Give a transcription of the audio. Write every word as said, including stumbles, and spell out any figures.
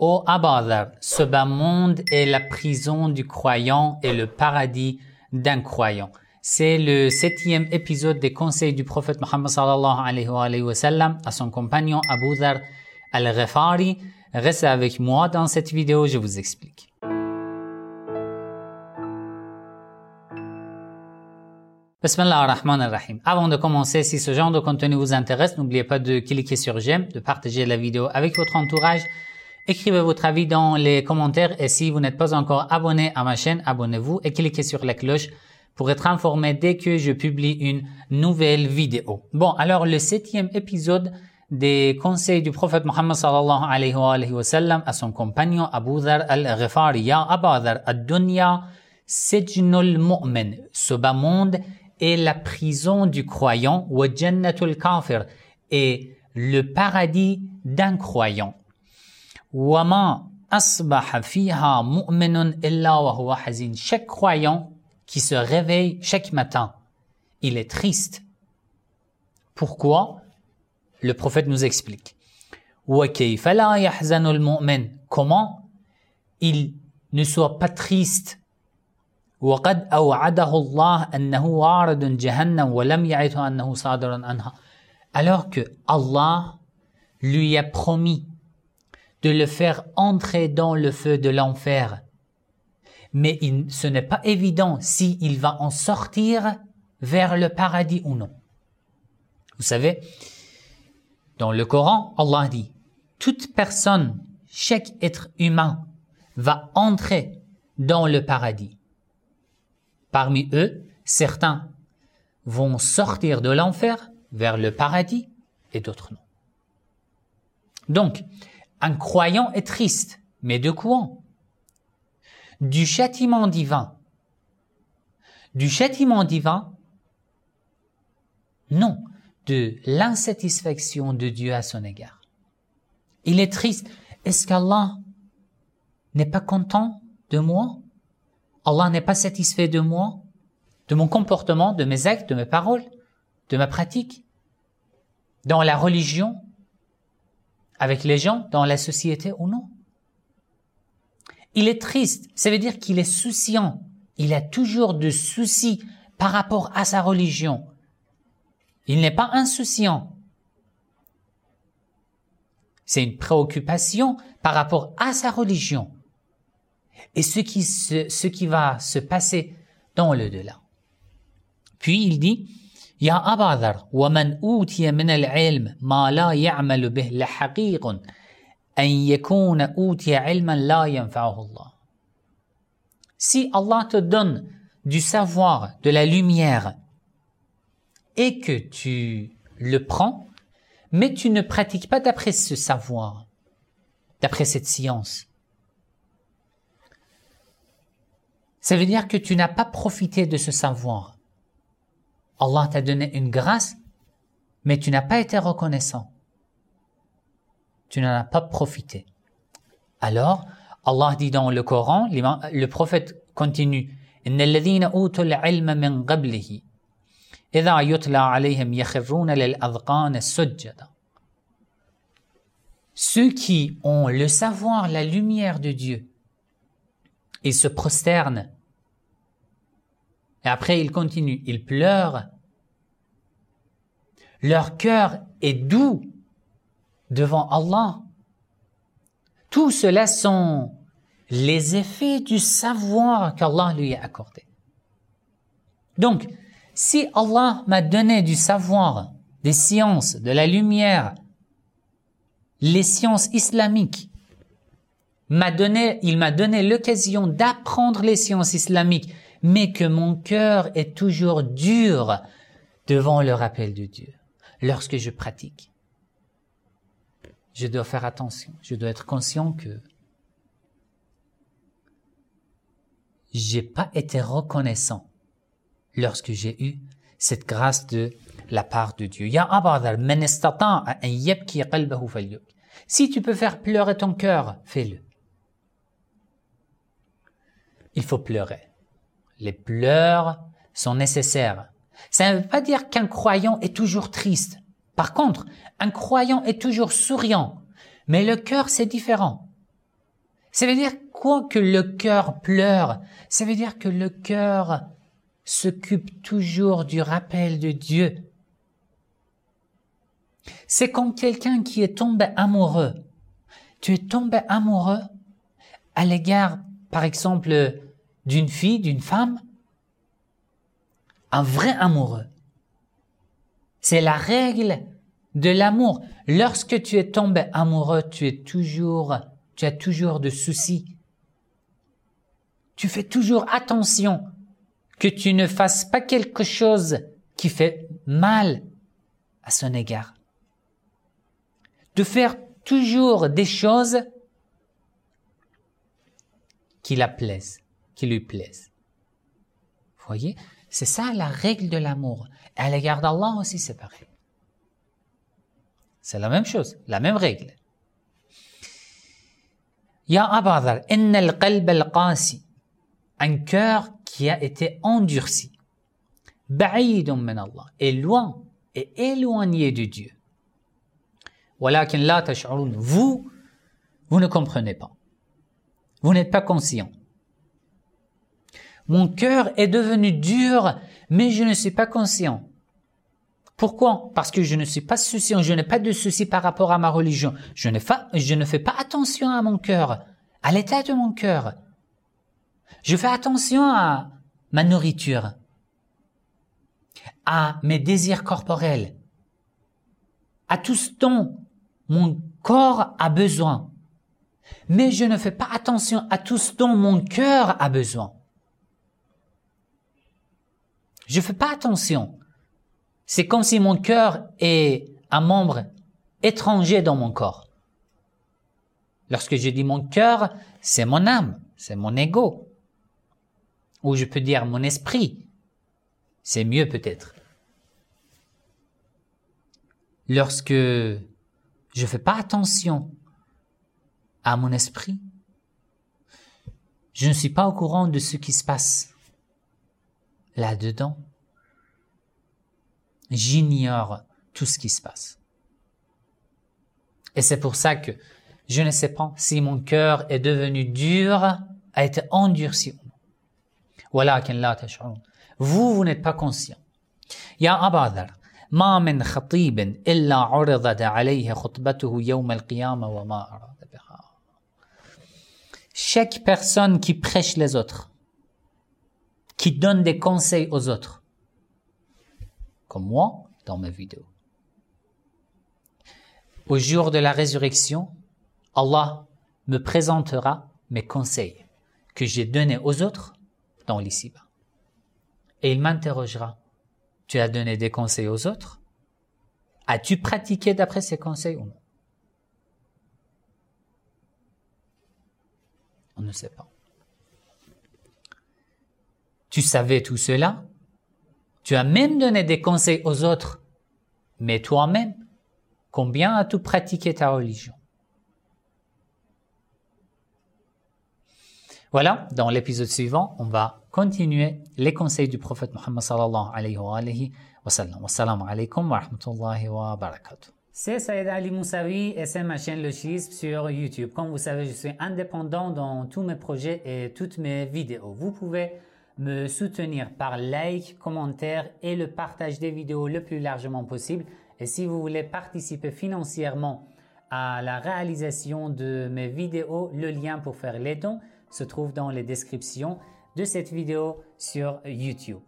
Ô Aba Dharr, ce bas monde est la prison du croyant et le paradis d'un croyant. C'est le septième épisode des conseils du prophète Mohammed sallallahu alayhi wa sallam à son compagnon Abu Dharr al-Ghifari. Restez avec moi dans cette vidéo, je vous explique. Bismillah ar-Rahman ar-Rahim. Avant de commencer, si ce genre de contenu vous intéresse, n'oubliez pas de cliquer sur j'aime, de partager la vidéo avec votre entourage. Écrivez votre avis dans les commentaires et si vous n'êtes pas encore abonné à ma chaîne, abonnez-vous et cliquez sur la cloche pour être informé dès que je publie une nouvelle vidéo. Bon, alors le septième épisode des conseils du prophète Mohammed sallallahu alayhi wa sallam à son compagnon Abu Dharr al-Ghifari. Ya Aba Dharr, ad-dunya sijnul mu'min. Ce bas monde est la prison du croyant, wa jannatul kafir, et le paradis d'un croyant. وَمَا أَصْبَحَ فِيهَا مُؤْمِنٌ إِلَّا وَهُوَ حَزِينٌ. Chaque croyant qui se réveille chaque matin, il est triste. Pourquoi? Le prophète nous explique. وَكَيْفَ لَا يَحْزَنُ الْمُؤْمِنُ. Comment il ne soit pas triste? وَقَدْ أَوْعَدَهُ اللَّهُ أَنَّهُ وَارِدٌ جَهَنَّمَ وَلَمْ يَعِدْهُ أَنَّهُ صَادِرٌ عَنْهَا. Alors que Allah lui a promis de le faire entrer dans le feu de l'enfer. Mais il, ce n'est pas évident s'il va en sortir vers le paradis ou non. Vous savez, dans le Coran, Allah dit, toute personne, chaque être humain va entrer dans le paradis. Parmi eux, certains vont sortir de l'enfer vers le paradis et d'autres non. Donc, un croyant est triste, mais de quoi? Du châtiment divin. Du châtiment divin? Non, de l'insatisfaction de Dieu à son égard. Il est triste. Est-ce qu'Allah n'est pas content de moi? Allah n'est pas satisfait de moi, de mon comportement, de mes actes, de mes paroles, de ma pratique, dans la religion, avec les gens, dans la société ou non. Il est triste, ça veut dire qu'il est souciant, il a toujours de soucis par rapport à sa religion. Il n'est pas insouciant. C'est une préoccupation par rapport à sa religion et ce qui, se, ce qui va se passer dans le delà. Puis il dit, يا أبا ذر ومن أوتي من العلم ما لا يعمل به لحقيق أن يكون أوتي علما لا ينفعه الله. Si Allah te donne du savoir, de la lumière, et que tu le prends, mais tu ne pratiques pas d'après ce savoir, d'après cette science, ça veut dire que tu n'as pas profité de ce savoir. Allah t'a donné une grâce, mais tu n'as pas été reconnaissant. Tu n'en as pas profité. Alors, Allah dit dans le Coran, le prophète continue, إِنَّ الَّذِينَ أُوتُوا الْعِلْمَ مِنْ قَبْلِهِ إِذَا يُتْلَى عَلَيْهِمْ يَخِرُّونَ لِلْأَذْقَانِ سُجَّدًا. Ceux qui ont le savoir, la lumière de Dieu, ils se prosternent. Et après, ils continuent, ils pleurent. Leur cœur est doux devant Allah. Tout cela sont les effets du savoir qu'Allah lui a accordé. Donc, si Allah m'a donné du savoir, des sciences, de la lumière, les sciences islamiques, m'a donné, il m'a donné l'occasion d'apprendre les sciences islamiques, mais que mon cœur est toujours dur devant le rappel de Dieu. Lorsque je pratique, je dois faire attention. Je dois être conscient que j'ai pas été reconnaissant lorsque j'ai eu cette grâce de la part de Dieu. Ya Aba Dharr, man istata'a an yabki qalbahu falyabki. Si tu peux faire pleurer ton cœur, fais-le. Il faut pleurer. Les pleurs sont nécessaires. Ça ne veut pas dire qu'un croyant est toujours triste. Par contre, un croyant est toujours souriant. Mais le cœur, c'est différent. Ça veut dire quoi que le cœur pleure? Ça veut dire que le cœur s'occupe toujours du rappel de Dieu. C'est comme quelqu'un qui est tombé amoureux. Tu es tombé amoureux à l'égard, par exemple, d'une fille, d'une femme, un vrai amoureux. C'est la règle de l'amour. Lorsque tu es tombé amoureux, tu es toujours, tu as toujours de soucis. Tu fais toujours attention que tu ne fasses pas quelque chose qui fait mal à son égard. De faire toujours des choses qui la plaisent, qui lui plaisent. Vous voyez? C'est ça la règle de l'amour. Et à l'égard d'Allah aussi, c'est pareil. C'est la même chose, la même règle. Ya Aba Dharr, inna al-qalb al-qasi, un cœur qui a été endurci, ba'idun min Allah, est loin et éloigné de Dieu. Walakin la tash'urun, vous, vous ne comprenez pas. Vous n'êtes pas conscient. Mon cœur est devenu dur, mais je ne suis pas conscient. Pourquoi? Parce que je ne suis pas souciant, je n'ai pas de souci par rapport à ma religion. Je ne, fa, je ne fais pas attention à mon cœur, à l'état de mon cœur. Je fais attention à ma nourriture, à mes désirs corporels, à tout ce dont mon corps a besoin. Mais je ne fais pas attention à tout ce dont mon cœur a besoin. Je ne fais pas attention. C'est comme si mon cœur est un membre étranger dans mon corps. Lorsque je dis mon cœur, c'est mon âme, c'est mon ego. Ou je peux dire mon esprit. C'est mieux peut-être. Lorsque je ne fais pas attention à mon esprit, je ne suis pas au courant de ce qui se passe là-dedans. J'ignore tout ce qui se passe. Et c'est pour ça que je ne sais pas si mon cœur est devenu dur, a été endurci. Walakin la tash'urun. Vous, vous n'êtes pas conscient. Ya Aba Dharr, ma min khatibin illa 'uridat 'alayhi khutbatuhu yawm al-qiyamah wa ma arada biha. Chaque personne qui prêche les autres, qui donne des conseils aux autres, comme moi dans mes vidéos, au jour de la résurrection, Allah me présentera mes conseils que j'ai donnés aux autres dans l'ici-bas. Et il m'interrogera, tu as donné des conseils aux autres? As-tu pratiqué d'après ces conseils ou non? On ne sait pas. Tu savais tout cela? Tu as même donné des conseils aux autres, mais toi-même, combien as-tu pratiqué ta religion? Voilà, dans l'épisode suivant, on va continuer les conseils du prophète Muhammad sallallahu alayhi wa alihi wa sallam. Wassalamu alaykum wa rahmatullahi wa barakatuh. C'est Saïd Ali Moussaoui et c'est ma chaîne Le Schisme sur YouTube. Comme vous savez, je suis indépendant dans tous mes projets et toutes mes vidéos. Vous pouvez me soutenir par like, commentaire et le partage des vidéos le plus largement possible. Et si vous voulez participer financièrement à la réalisation de mes vidéos, le lien pour faire les dons se trouve dans les descriptions de cette vidéo sur YouTube.